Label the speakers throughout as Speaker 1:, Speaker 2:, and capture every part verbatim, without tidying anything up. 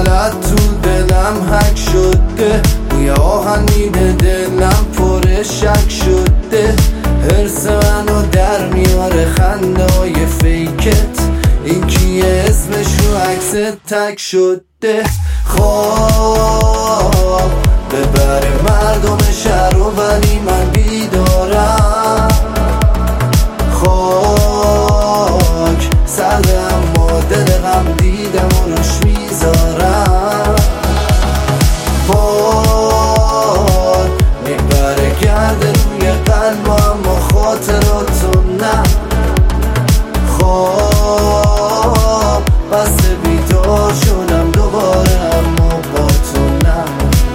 Speaker 1: غلط تو دلم حک شده، بوی آهن میده دلم پر شک شده. حرس منو در میاره خنده های فیکت، این کیه اسمش رو عکس تک شده. خواب ببره مردم شهر و ولی من بیدارم. خاک سرده اما دل غم دیدم و روش میذارم. باد میبره گرده روی قلب اما خاطراتو نه. خواب بسته بیدار شدم دوباره اما با تو نه.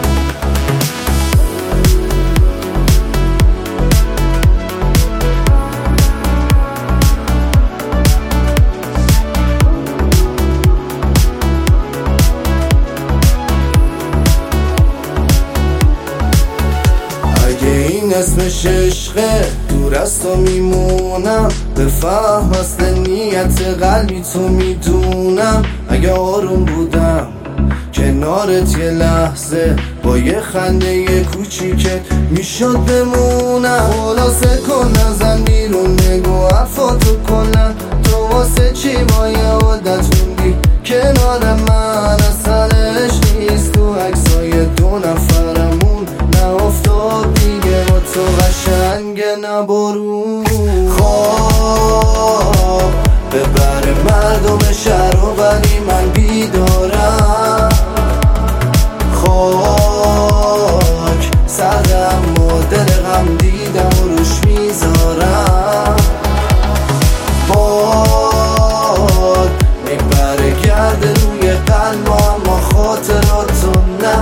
Speaker 1: این اسمش عشقه دور از تو میمونم، بفهم اصل نیت قلبی تو میدونم. اگه آروم بودم کنارت یه لحظه با یه خنده یه کوچیکت میشد بمونم. خلاصه کن نزن بیرون نگو حرفاتو کنن، تو واسه چی با یه عادت موندی کنار من؟ اصلا عشق نیست تو عکسای دو نفرمون، نه افتاد دیگه با تو قشنگ نه بارون. خواب ببره مردم شهر و ولی من بیدارم. خاک سرده اما دل غم دیدم و روش میذارم. باد میبره گرده روی قلب اما خاطراتو نه.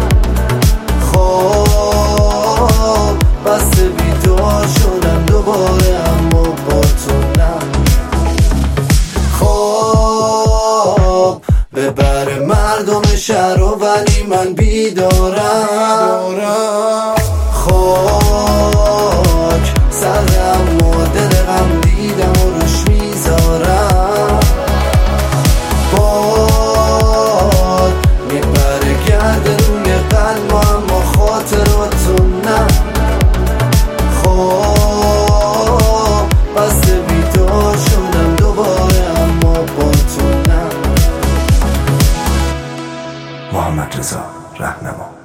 Speaker 1: خواب بسته بیدار شدم دوباره اما با تو نه. خواب ببره مردم شهر و ولی من بیدارم. خاک سرده اما دل غم دیدم و روش میذارم. باد میبره گرده روی قلب اما خاطراتو نه. خواب بسته بیدار شدم دوباره اما با تو نه.
Speaker 2: محمد رضا رهنما.